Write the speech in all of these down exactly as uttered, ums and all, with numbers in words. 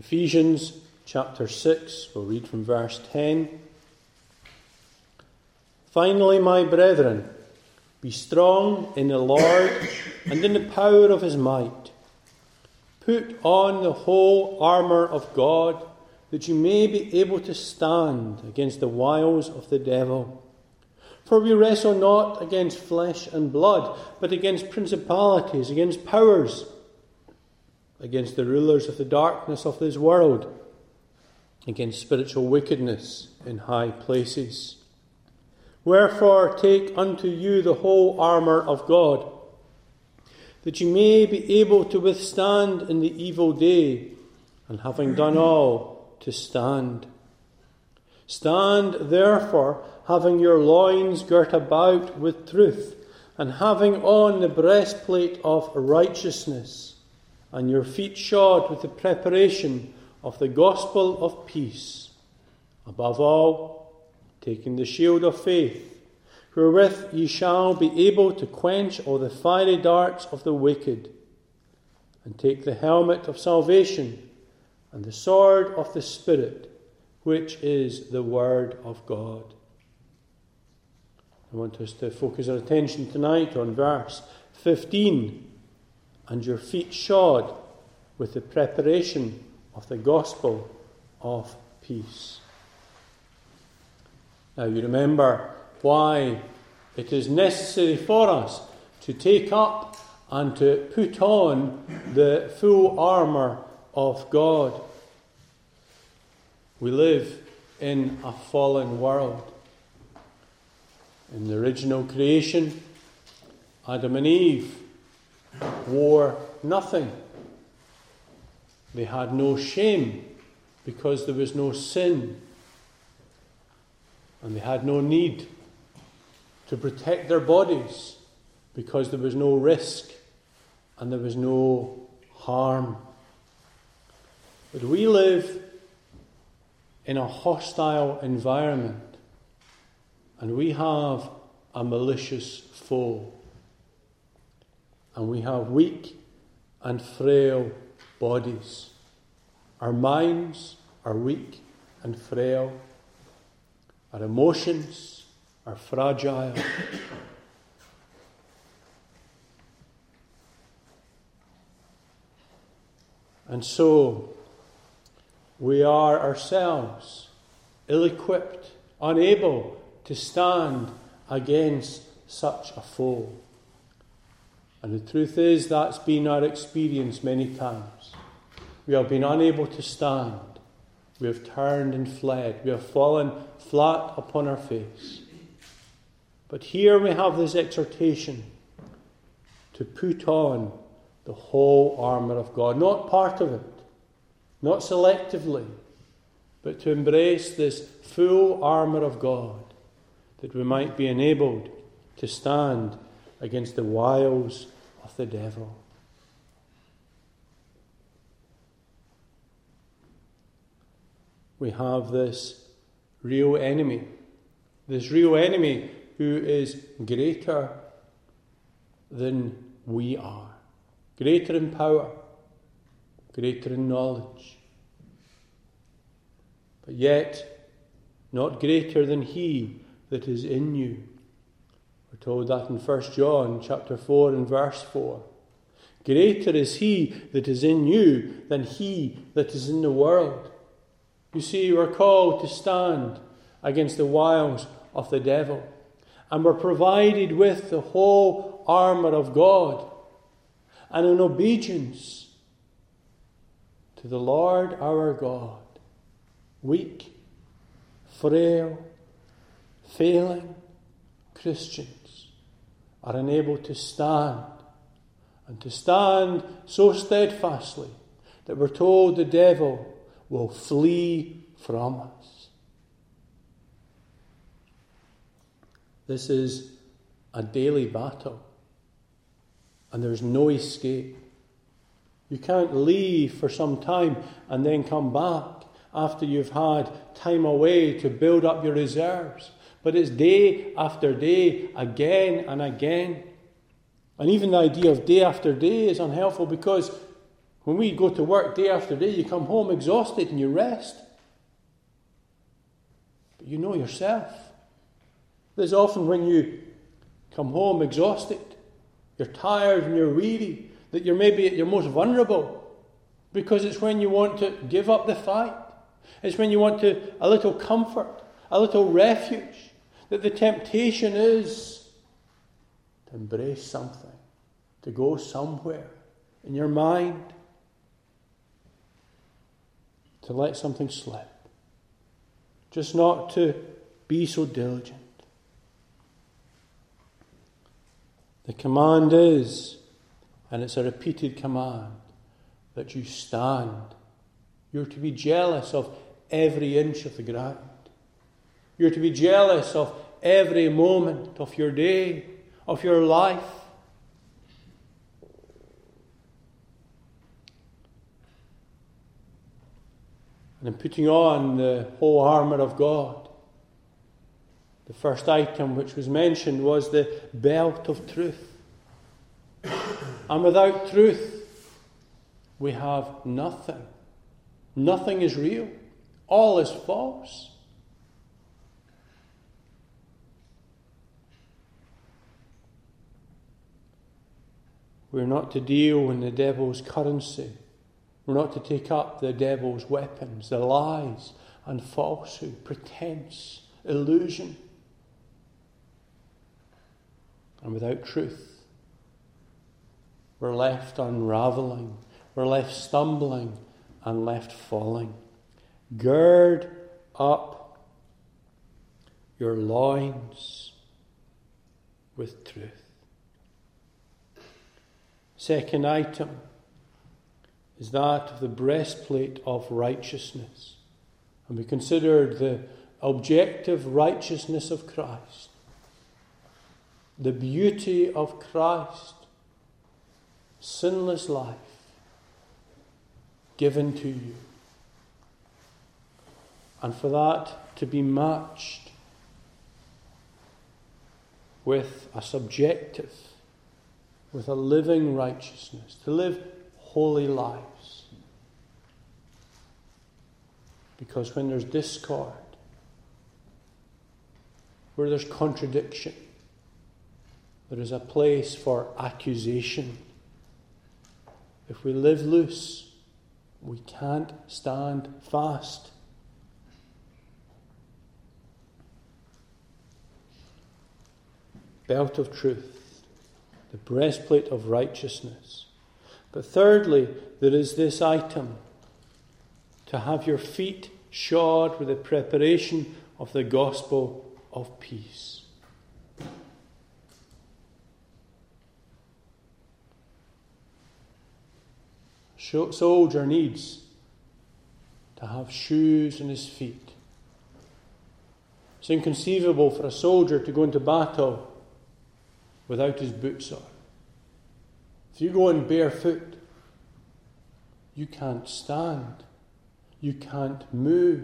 Ephesians chapter six, we'll read from verse ten. Finally, my brethren, be strong in the Lord and in the power of his might. Put on the whole armour of God, that you may be able to stand against the wiles of the devil. For we wrestle not against flesh and blood, but against principalities, against powers, against the rulers of the darkness of this world, against spiritual wickedness in high places. Wherefore take unto you the whole armour of God, that you may be able to withstand in the evil day, and having done all, to stand. Stand therefore, having your loins girt about with truth, and having on the breastplate of righteousness, and your feet shod with the preparation of the gospel of peace. Above all, taking the shield of faith, wherewith ye shall be able to quench all the fiery darts of the wicked, and take the helmet of salvation, and the sword of the Spirit, which is the word of God. I want us to focus our attention tonight on verse fifteen. And your feet shod with the preparation of the gospel of peace. Now you remember why it is necessary for us to take up and to put on the full armour of God. We live in a fallen world. In the original creation, Adam and Eve wore nothing. They had no shame because there was no sin. And they had no need to protect their bodies because there was no risk and there was no harm. But we live in a hostile environment, and we have a malicious foe. And we have weak and frail bodies. Our minds are weak and frail. Our emotions are fragile. And so we are ourselves ill-equipped, unable to stand against such a foe. And the truth is, that's been our experience many times. We have been unable to stand. We have turned and fled. We have fallen flat upon our face. But here we have this exhortation to put on the whole armour of God. Not part of it, not selectively, but to embrace this full armour of God, that we might be enabled to stand against the wiles of the devil. We have this real enemy, this real enemy who is greater than we are, greater in power, greater in knowledge, but yet not greater than he that is in you. We're told that in First John chapter four and verse four. Greater is he that is in you than he that is in the world. You see, we're called to stand against the wiles of the devil. And we're provided with the whole armour of God. And in obedience to the Lord our God, weak, frail, failing Christians are unable to stand, and to stand so steadfastly that we're told the devil will flee from us. This is a daily battle, and there's no escape. You can't leave for some time and then come back after you've had time away to build up your reserves. But it's day after day, again and again. And even the idea of day after day is unhelpful, because When we go to work day after day, you come home exhausted and you rest. But you know yourself. There's often when you come home exhausted, you're tired and you're weary, that you're maybe at your most vulnerable, because it's when you want to give up the fight. It's when you want to a little comfort, a little refuge, that the temptation is to embrace something, to go somewhere in your mind, to let something slip, just not to be so diligent. The command is, and it's a repeated command, that you stand. You're to be jealous of every inch of the ground. You're to be jealous of every moment of your day, of your life. And in putting on the whole armour of God, the first item which was mentioned was the belt of truth. And without truth, we have nothing. Nothing is real. All is false. We're not to deal in the devil's currency. We're not to take up the devil's weapons, the lies and falsehood, pretense, illusion. And without truth, we're left unraveling, we're left stumbling and left falling. Gird up your loins with truth. Second item is that of the breastplate of righteousness. And we considered the objective righteousness of Christ, the beauty of Christ, sinless life given to you. And for that to be matched with a subjective, with a living righteousness, to live holy lives. Because when there's discord, where there's contradiction, there is a place for accusation. If we live loose, we can't stand fast. Belt of truth, the breastplate of righteousness. But thirdly, there is this item, to have your feet shod with the preparation of the gospel of peace. A soldier needs to have shoes on his feet. It's inconceivable for a soldier to go into battle without his boots on. If you go in barefoot, you can't stand. You can't move.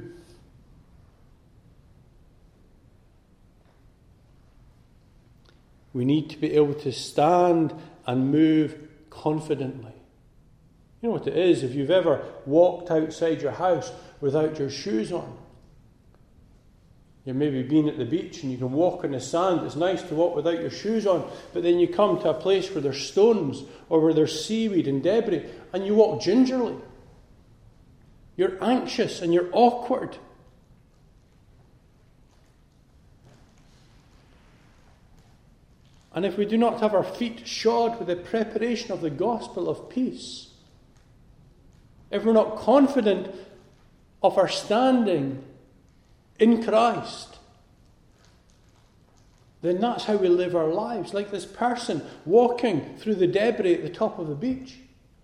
We need to be able to stand and move confidently. You know what it is, if you've ever walked outside your house without your shoes on. You've maybe been at the beach and you can walk in the sand. It's nice to walk without your shoes on, but then you come to a place where there's stones or where there's seaweed and debris and you walk gingerly. You're anxious and you're awkward. And if we do not have our feet shod with the preparation of the gospel of peace, if we're not confident of our standing in Christ, then that's how we live our lives, like this person walking through the debris at the top of the beach,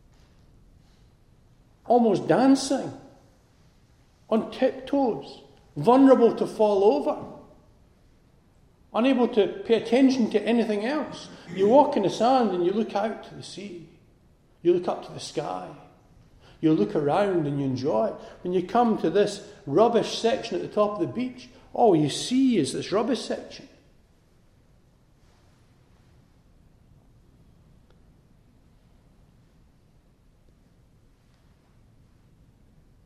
almost dancing, on tiptoes, vulnerable to fall over, unable to pay attention to anything else. You walk in the sand and you look out to the sea, you look up to the sky. You look around and you enjoy it. When you come to this rubbish section at the top of the beach, all you see is this rubbish section.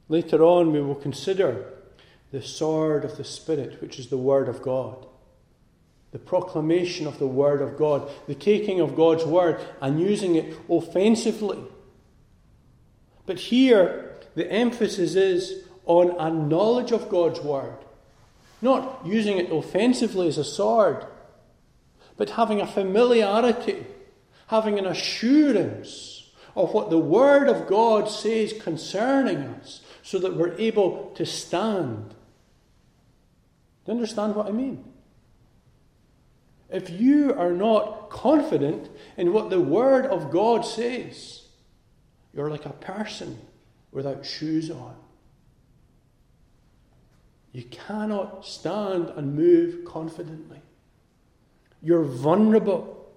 Later on we will consider the sword of the Spirit, which is the Word of God. The proclamation of the Word of God, the taking of God's Word and using it offensively. But here the emphasis is on a knowledge of God's Word. Not using it offensively as a sword, but having a familiarity, having an assurance of what the Word of God says concerning us, so that we're able to stand. Do you understand what I mean? If you are not confident in what the Word of God says, you're like a person without shoes on. You cannot stand and move confidently. You're vulnerable.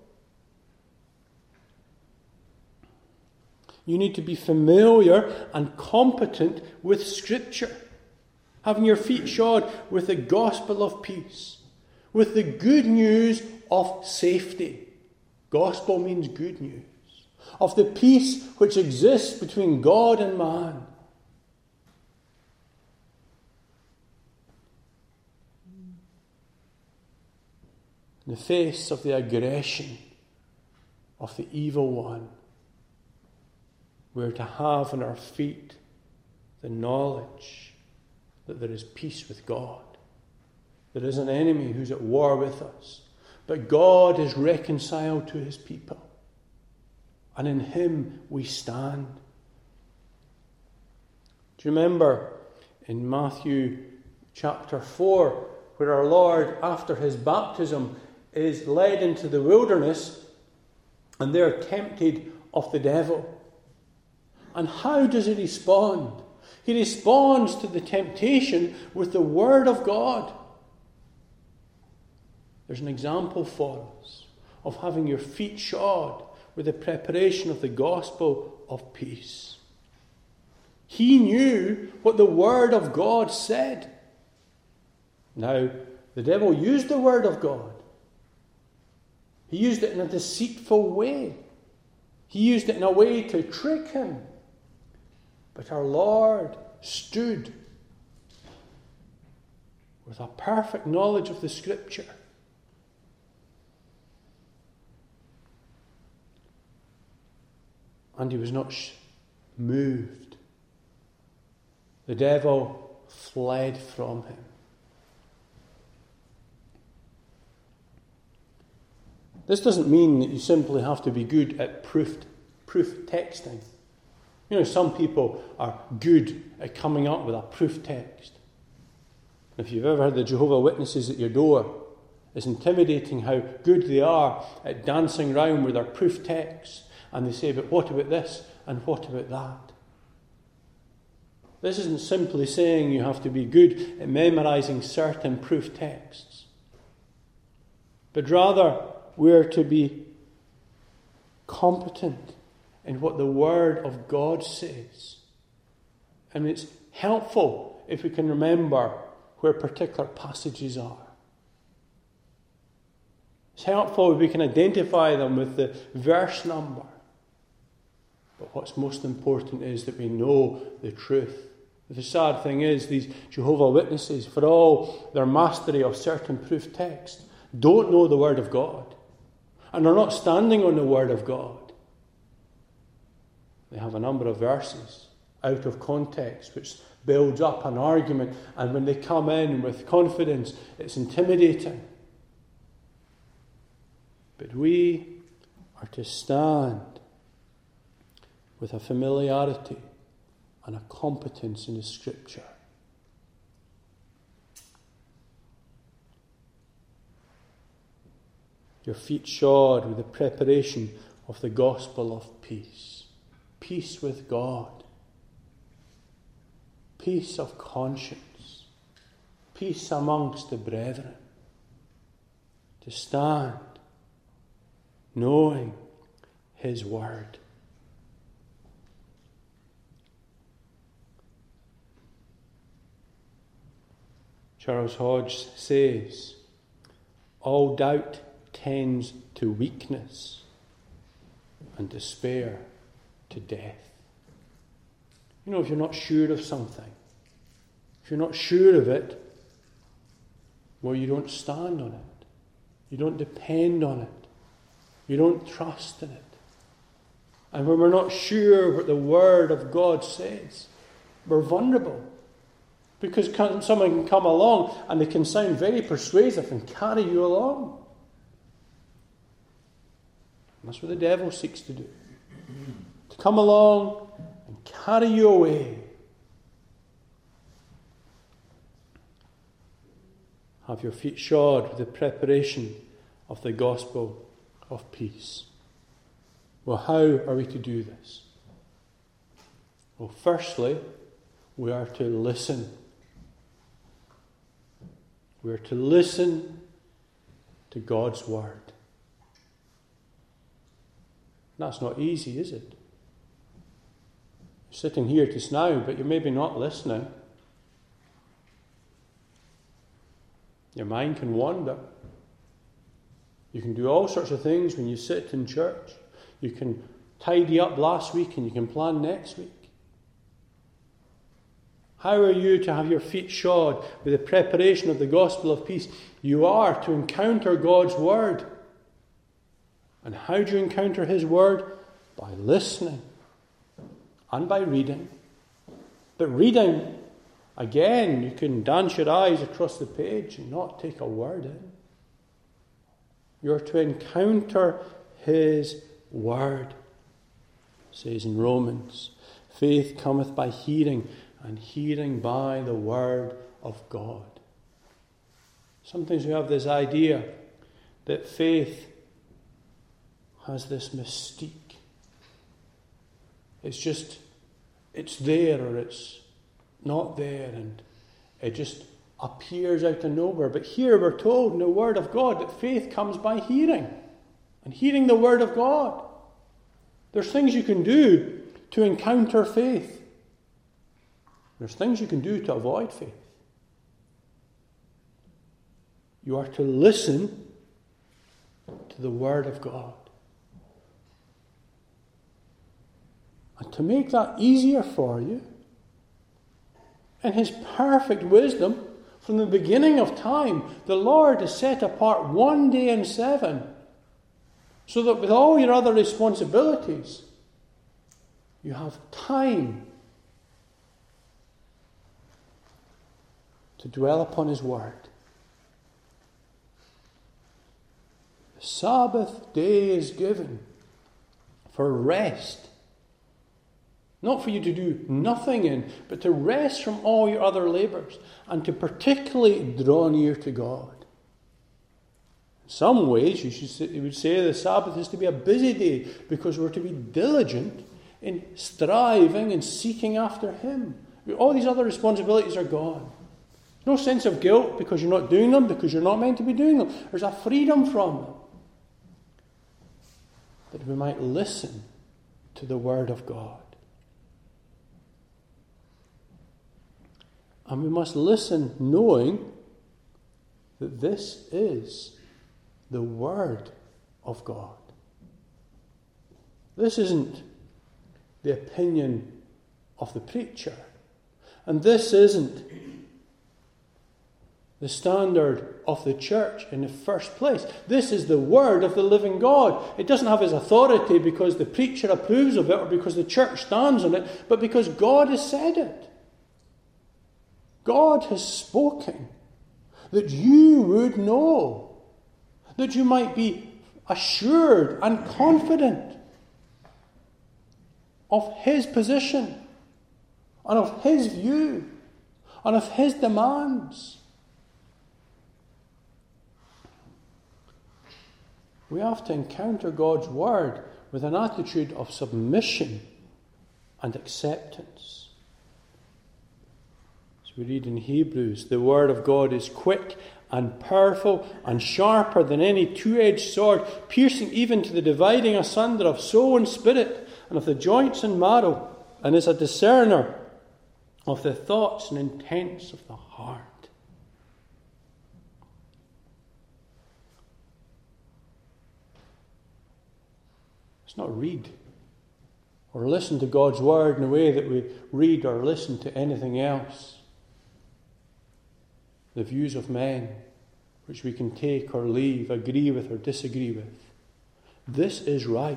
You need to be familiar and competent with Scripture, having your feet shod with the gospel of peace, with the good news of safety. Gospel means good news. Of the peace which exists between God and man. In the face of the aggression of the evil one, we're to have on our feet the knowledge that there is peace with God. There is an enemy who's at war with us, but God is reconciled to his people, and in him we stand. Do you remember in Matthew chapter four, where our Lord, after his baptism, is led into the wilderness and they're tempted of the devil? And how does he respond? He responds to the temptation with the Word of God. There's an example for us of having your feet shod with the preparation of the gospel of peace. He knew what the Word of God said. Now, the devil used the Word of God. He used it in a deceitful way. He used it in a way to trick him. But our Lord stood with a perfect knowledge of the Scripture. And he was not moved. The devil fled from him. This doesn't mean that you simply have to be good at proof, proof texting. You know, some people are good at coming up with a proof text. If you've ever had the Jehovah's Witnesses at your door, it's intimidating how good they are at dancing around with their proof text. And they say, but what about this and what about that? This isn't simply saying you have to be good at memorising certain proof texts. But rather, we're to be competent in what the Word of God says. And it's helpful if we can remember where particular passages are. It's helpful if we can identify them with the verse number. But what's most important is that we know the truth. The sad thing is, these Jehovah's Witnesses, for all their mastery of certain proof texts, don't know the Word of God. And are not standing on the Word of God. They have a number of verses out of context which builds up an argument, and when they come in with confidence, it's intimidating. But we are to stand with a familiarity and a competence in the Scripture. Your feet shod with the preparation of the gospel of peace. Peace with God. Peace of conscience. Peace amongst the brethren. To stand knowing His Word. Charles Hodge says, all doubt tends to weakness and despair to death. You know, if you're not sure of something, if you're not sure of it, well, you don't stand on it. You don't depend on it. You don't trust in it. And when we're not sure what the Word of God says, we're vulnerable. Because someone can come along and they can sound very persuasive and carry you along. And that's what the devil seeks to do. To come along and carry you away. Have your feet shod with the preparation of the gospel of peace. Well, how are we to do this? Well, firstly, we are to listen. We are to listen to God's Word. That's not easy, is it? You're sitting here just now, but you're maybe not listening. Your mind can wander. You can do all sorts of things when you sit in church. You can tidy up last week and you can plan next week. How are you to have your feet shod with the preparation of the gospel of peace? You are to encounter God's Word. And how do you encounter His Word? By listening and by reading. But reading, again, you can dance your eyes across the page and not take a word in. You're to encounter His Word. It says in Romans, faith cometh by hearing, and hearing by the Word of God. Sometimes we have this idea that faith has this mystique. It's just, it's there or it's not there, and it just appears out of nowhere. But here we're told in the Word of God that faith comes by hearing, and hearing the Word of God. There's things you can do to encounter faith. There's things you can do to avoid faith. You are to listen to the Word of God. And to make that easier for you, in His perfect wisdom, from the beginning of time, the Lord has set apart one day in seven, so that with all your other responsibilities, you have time to dwell upon His Word. The Sabbath day is given for rest. Not for you to do nothing in, but to rest from all your other labours and to particularly draw near to God. In some ways, you, should say, you would say the Sabbath is to be a busy day because we're to be diligent in striving and seeking after Him. All these other responsibilities are gone. No sense of guilt because you're not doing them, because you're not meant to be doing them. There's a freedom from them. That we might listen to the Word of God. And we must listen knowing that this is the Word of God. This isn't the opinion of the preacher. And this isn't the standard of the church in the first place. This is the Word of the living God. It doesn't have His authority because the preacher approves of it or because the church stands on it, but because God has said it. God has spoken that you would know, that you might be assured and confident of His position and of His view and of His demands. We have to encounter God's Word with an attitude of submission and acceptance. As we read in Hebrews, the Word of God is quick and powerful and sharper than any two-edged sword, piercing even to the dividing asunder of soul and spirit and of the joints and marrow, and is a discerner of the thoughts and intents of the heart. It's not read. or listen to God's word in the way that we read or listen to anything else. The views of men, which we can take or leave, agree with or disagree with. This is right.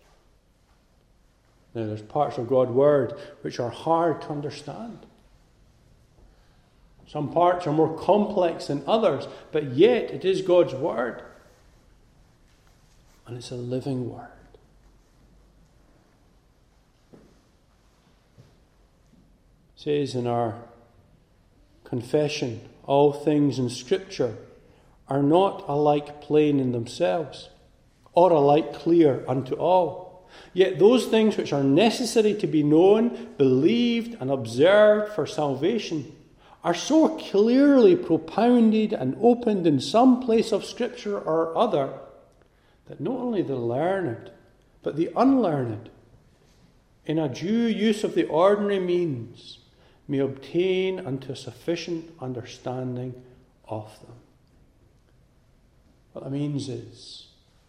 Now, there's parts of God's word which are hard to understand. Some parts are more complex than others, but yet it is God's word. And it's a living word. It says in our confession, all things in Scripture are not alike plain in themselves, or alike clear unto all. Yet those things which are necessary to be known, believed, and observed for salvation are so clearly propounded and opened in some place of Scripture or other, that not only the learned, but the unlearned, in a due use of the ordinary means, may obtain unto a sufficient understanding of them. What that means is,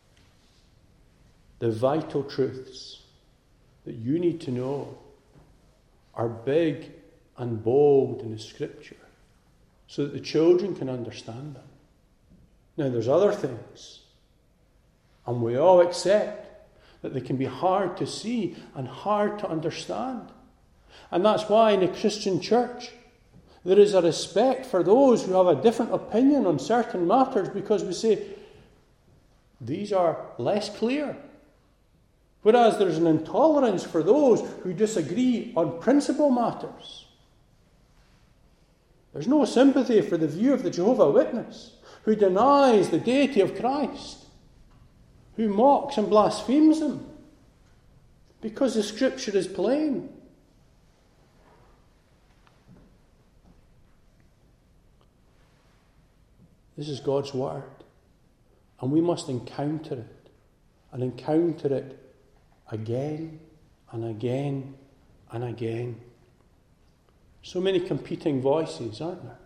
the vital truths that you need to know are big and bold in the Scripture, so that the children can understand them. Now, there's other things, and we all accept that they can be hard to see and hard to understand. And that's why in the Christian church there is a respect for those who have a different opinion on certain matters, because we say, these are less clear. Whereas there's an intolerance for those who disagree on principal matters. There's no sympathy for the view of the Jehovah's Witness, who denies the deity of Christ, who mocks and blasphemes him, because the Scripture is plain. This is God's word, and we must encounter it, and encounter it again and again and again. So many competing voices, aren't there,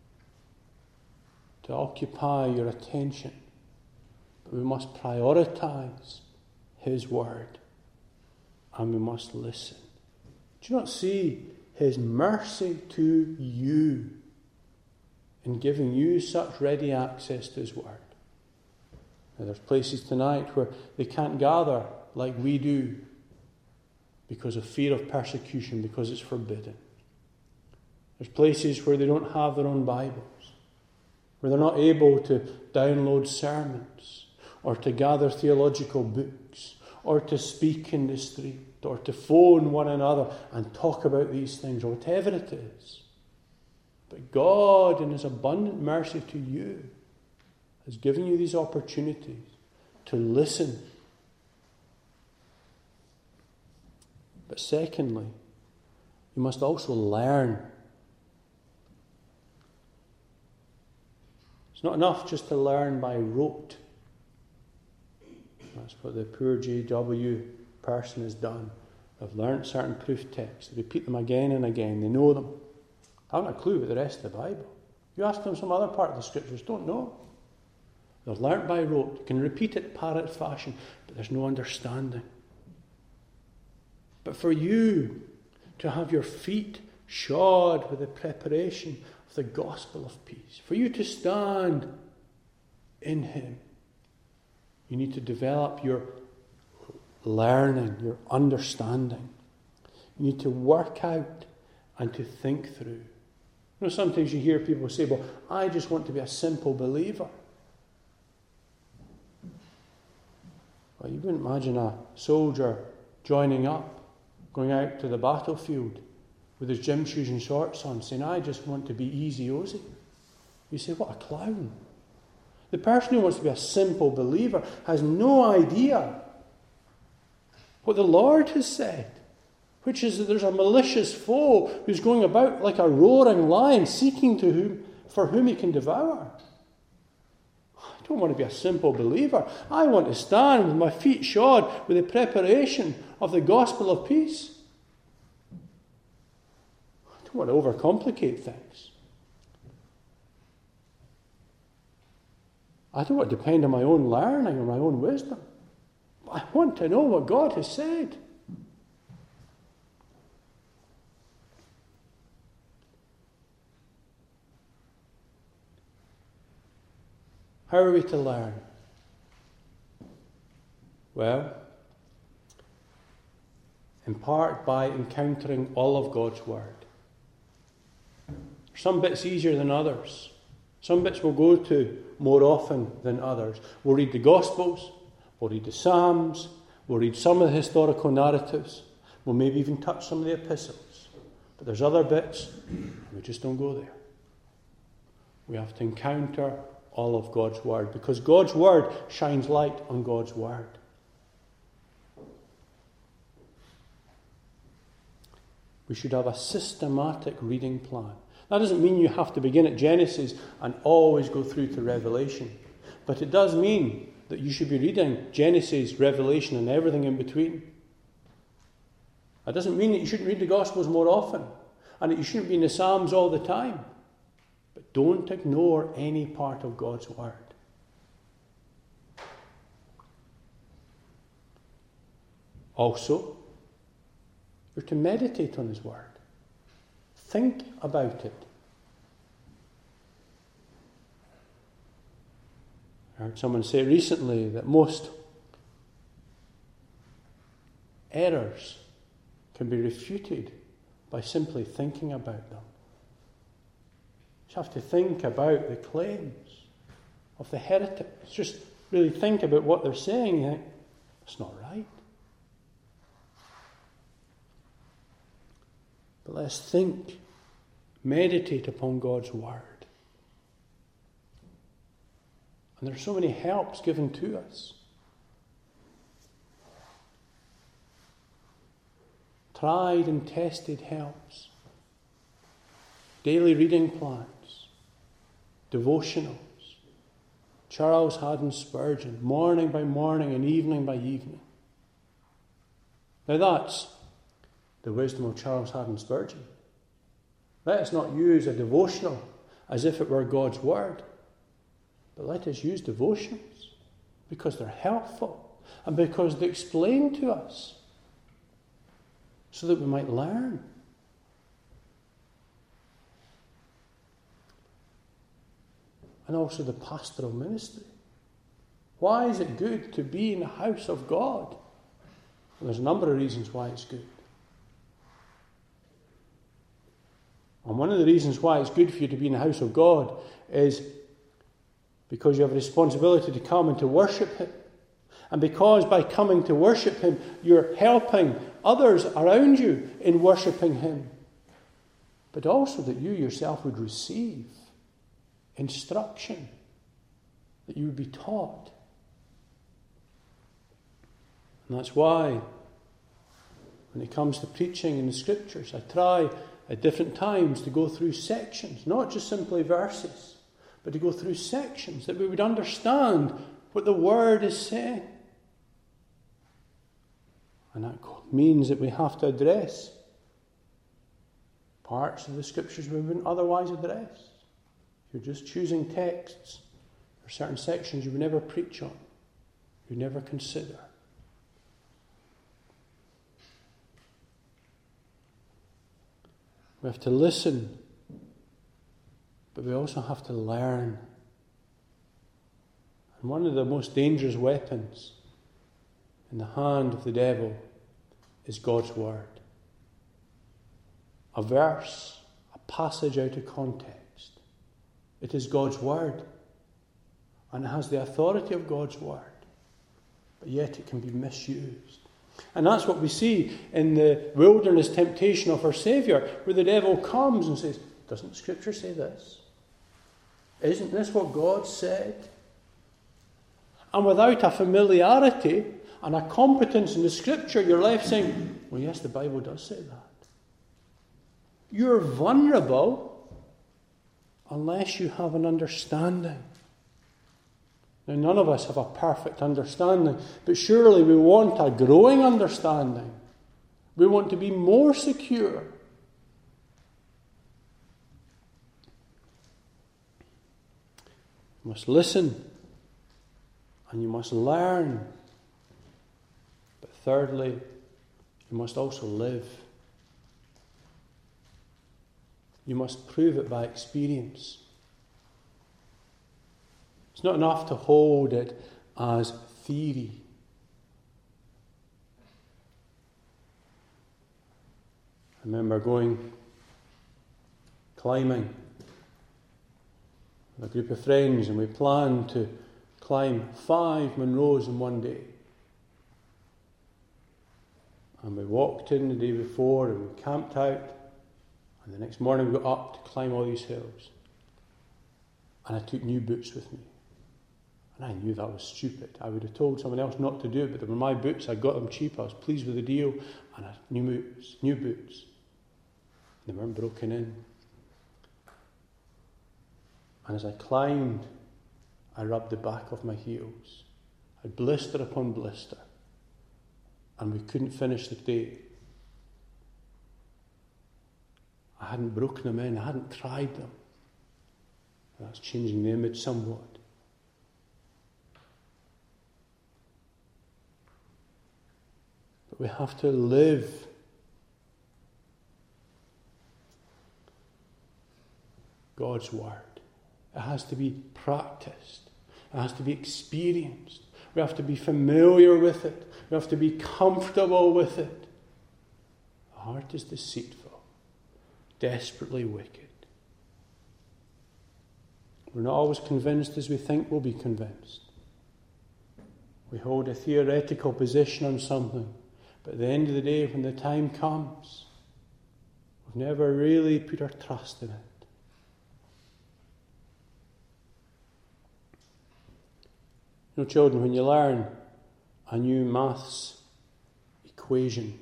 to occupy your attention. But we must prioritize His word, and we must listen. Do you not see His mercy to you in giving you such ready access to His word? Now, there's places tonight where they can't gather like we do because of fear of persecution, because it's forbidden. There's places where they don't have their own Bibles, where they're not able to download sermons, or to gather theological books, or to speak in the street, or to phone one another and talk about these things, or whatever it is. But God, in His abundant mercy to you, has given you these opportunities to listen. But secondly, you must also learn. It's not enough just to learn by rote. That's what the poor J W person has done. They've learnt certain proof texts. They repeat them again and again. They know them. I haven't a clue about the rest of the Bible. You ask them some other part of the Scriptures, don't know. They're learnt by rote. You can repeat it parrot fashion, but there's no understanding. But for you to have your feet shod with the preparation of the gospel of peace, for you to stand in Him, you need to develop your learning, your understanding. You need to work out and to think through. You know, sometimes you hear people say, well, I just want to be a simple believer. Well, you wouldn't imagine a soldier joining up, going out to the battlefield with his gym shoes and shorts on, saying, I just want to be easy-ozy. You say, what a clown. The person who wants to be a simple believer has no idea what the Lord has said, which is that there's a malicious foe who's going about like a roaring lion, seeking to whom, for whom he can devour. I don't want to be a simple believer. I want to stand with my feet shod with the preparation of the gospel of peace. I don't want to overcomplicate things. I don't want to depend on my own learning or my own wisdom. But I want to know what God has said. How are we to learn? Well, in part by encountering all of God's Word. Some bits easier than others. Some bits we'll go to more often than others. We'll read the Gospels, we'll read the Psalms, we'll read some of the historical narratives, we'll maybe even touch some of the epistles. But there's other bits, and we just don't go there. We have to encounter all of God's Word, because God's Word shines light on God's Word. We should have a systematic reading plan. That doesn't mean you have to begin at Genesis and always go through to Revelation. But it does mean that you should be reading Genesis, Revelation, and everything in between. That doesn't mean that you shouldn't read the Gospels more often and that you shouldn't be in the Psalms all the time. But don't ignore any part of God's Word. Also, you're to meditate on His Word. Think about it. I heard someone say recently that most errors can be refuted by simply thinking about them. You have to think about the claims of the heretics. Just really think about what they're saying. You think, that's not right. But let's think, meditate upon God's Word. And there are so many helps given to us. Tried and tested helps. Daily reading plans. Devotionals. Charles Haddon Spurgeon, morning by morning and evening by evening. Now that's the wisdom of Charles Haddon Spurgeon. Let us not use a devotional as if it were God's Word, but let us use devotionals because they're helpful and because they explain to us so that we might learn. And also the pastoral ministry. Why is it good to be in the house of God? Well, there's a number of reasons why it's good. And one of the reasons why it's good for you to be in the house of God is because you have a responsibility to come and to worship Him. And because by coming to worship Him, you're helping others around you in worshipping Him. But also that you yourself would receive instruction, that you would be taught. And that's why when it comes to preaching in the Scriptures, I try at different times to go through sections, not just simply verses, but to go through sections that we would understand what the Word is saying. And that means that we have to address parts of the Scriptures we wouldn't otherwise address. If you're just choosing texts, there are certain sections you would never preach on, you would never consider. We have to listen, but we also have to learn. And one of the most dangerous weapons in the hand of the devil is God's Word. A verse, a passage out of context. It is God's Word, and it has the authority of God's Word, but yet it can be misused. And that's what we see in the wilderness temptation of our Saviour, where the devil comes and says, doesn't Scripture say this? Isn't this what God said? And without a familiarity and a competence in the Scripture, you're left saying, well, yes, the Bible does say that. You're vulnerable unless you have an understanding. Now, none of us have a perfect understanding, but surely we want a growing understanding. We want to be more secure. You must listen, and you must learn. But thirdly, you must also live. You must prove it by experience. It's not enough to hold it as theory. I remember going climbing with a group of friends, and we planned to climb five Munros in one day. And we walked in the day before, and we camped out, and the next morning we got up to climb all these hills. And I took new boots with me. And I knew that was stupid. I would have told someone else not to do it, but they were my boots. I got them cheap. I was pleased with the deal. And I had new boots. New boots. They weren't broken in. And as I climbed, I rubbed the back of my heels. I had blister upon blister. And we couldn't finish the day. I hadn't broken them in. I hadn't tried them. That's changing the image somewhat. But we have to live God's Word. It has to be practiced. It has to be experienced. We have to be familiar with it. We have to be comfortable with it. The heart is deceitful, desperately wicked. We're not always convinced as we think we'll be convinced. We hold a theoretical position on something, but at the end of the day, when the time comes, we've never really put our trust in it. You know, children, when you learn a new maths equation,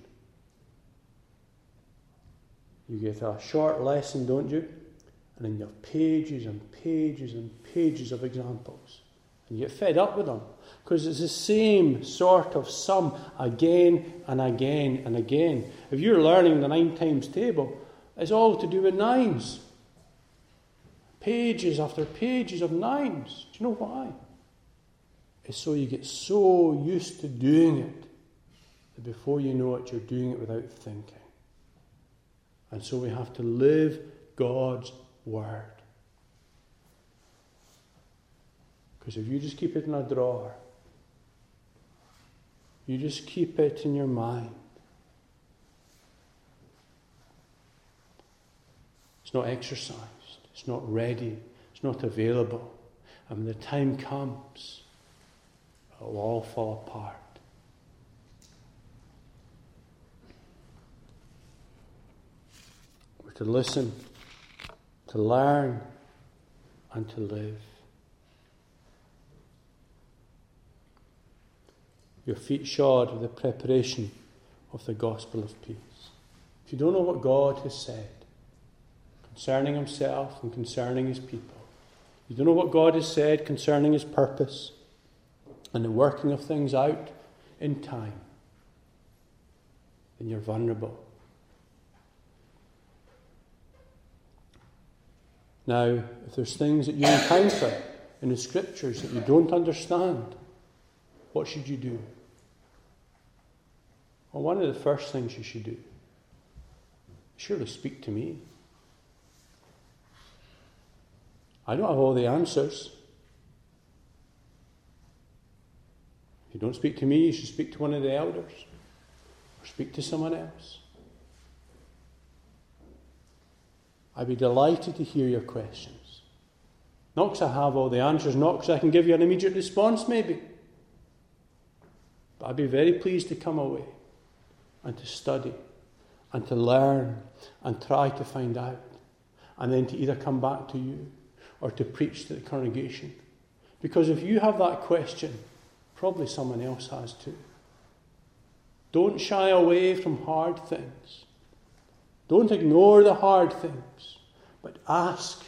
you get a short lesson, don't you? And then you have pages and pages and pages of examples. And you get fed up with them. Because it's the same sort of sum again and again and again. If you're learning the nine times table, it's all to do with nines. Pages after pages of nines. Do you know why? It's so you get so used to doing it that before you know it, you're doing it without thinking. And so we have to live God's Word. Because if you just keep it in a drawer, you just keep it in your mind, it's not exercised, it's not ready, it's not available. And when the time comes, it'll all fall apart. We're to listen, to learn, and to live. Your feet shod with the preparation of the gospel of peace. If you don't know what God has said concerning himself and concerning his people, you don't know what God has said concerning his purpose and the working of things out in time, then you're vulnerable. Now, if there's things that you encounter in the Scriptures that you don't understand, what should you do? Well, one of the first things you should do is surely speak to me. I don't have all the answers. If you don't speak to me, you should speak to one of the elders or speak to someone else. I'd be delighted to hear your questions. Not because I have all the answers, not because I can give you an immediate response maybe. But I'd be very pleased to come away and to study and to learn and try to find out, and then to either come back to you or to preach to the congregation. Because if you have that question, probably someone else has too. Don't shy away from hard things. Don't ignore the hard things, but ask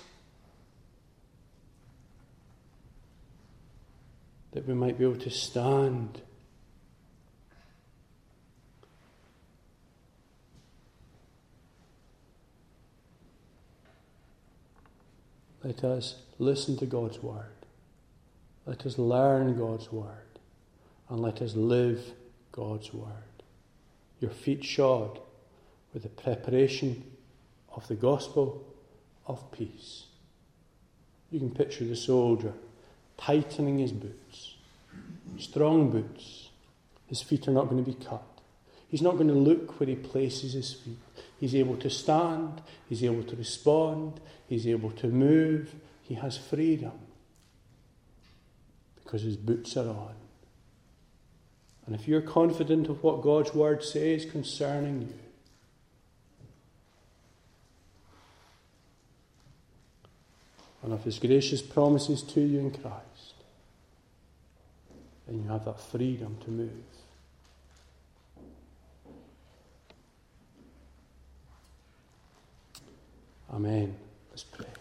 that we might be able to stand. Let us listen to God's Word. Let us learn God's Word. And let us live God's Word. Your feet shod with the preparation of the gospel of peace. You can picture the soldier tightening his boots. Strong boots. His feet are not going to be cut. He's not going to look where he places his feet. He's able to stand. He's able to respond. He's able to move. He has freedom because his boots are on. And if you're confident of what God's word says concerning you, and of his gracious promises to you in Christ, then you have that freedom to move. Amen. Let's pray.